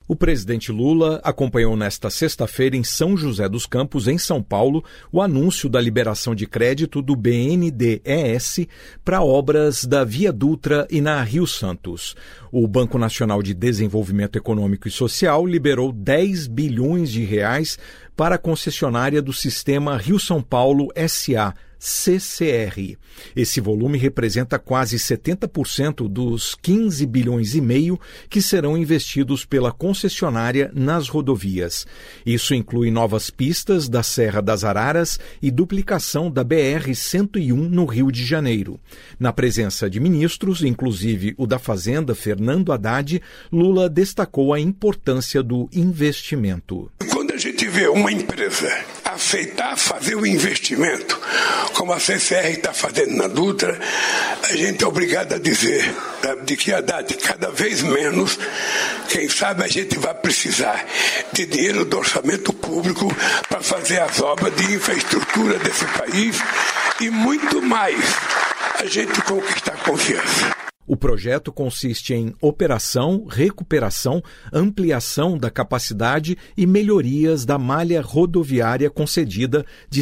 O presidente Lula acompanhou nesta sexta-feira em São José dos Campos, em São Paulo, o anúncio da liberação de crédito do BNDES para obras da Via Dutra e na Rio Santos. O Banco Nacional de Desenvolvimento Econômico e Social liberou 10 bilhões de reais para a concessionária do Sistema Rio-São Paulo S.A., CCR. Esse volume representa quase 70% dos 15 bilhões e meio que serão investidos pela concessionária nas rodovias. Isso inclui novas pistas da Serra das Araras e duplicação da BR-101 no Rio de Janeiro. Na presença de ministros, inclusive o da Fazenda, Fernando Haddad, Lula destacou a importância do investimento. Quando a gente vê uma empresa aceitar fazer o investimento, como a CCR está fazendo na Dutra, a gente é obrigado a dizer de que Haddad, cada vez menos, quem sabe a gente vai precisar de dinheiro do orçamento público para fazer as obras de infraestrutura desse país e muito mais a gente conquistar confiança. O projeto consiste em operação, recuperação, ampliação da capacidade e melhorias da malha rodoviária concedida de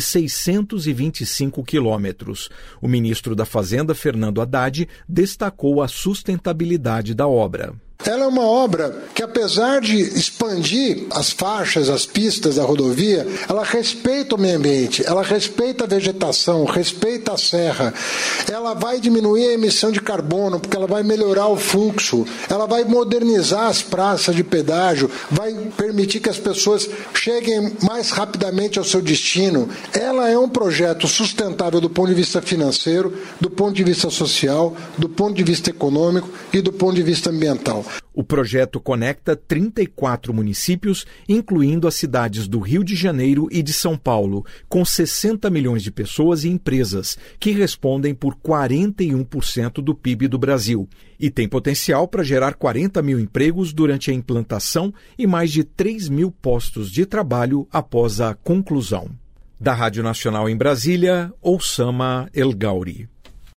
625 quilômetros. O ministro da Fazenda, Fernando Haddad, destacou a sustentabilidade da obra. Ela é uma obra que, apesar de expandir as faixas, as pistas da rodovia, ela respeita o meio ambiente, ela respeita a vegetação, respeita a serra. Ela vai diminuir a emissão de carbono, porque ela vai melhorar o fluxo, ela vai modernizar as praças de pedágio, vai permitir que as pessoas cheguem mais rapidamente ao seu destino. Ela é um projeto sustentável do ponto de vista financeiro, do ponto de vista social, do ponto de vista econômico e do ponto de vista ambiental. O projeto conecta 34 municípios, incluindo as cidades do Rio de Janeiro e de São Paulo, com 60 milhões de pessoas e empresas, que respondem por 41% do PIB do Brasil. E tem potencial para gerar 40 mil empregos durante a implantação e mais de 3 mil postos de trabalho após a conclusão. Da Rádio Nacional em Brasília, Oussama El Gauri.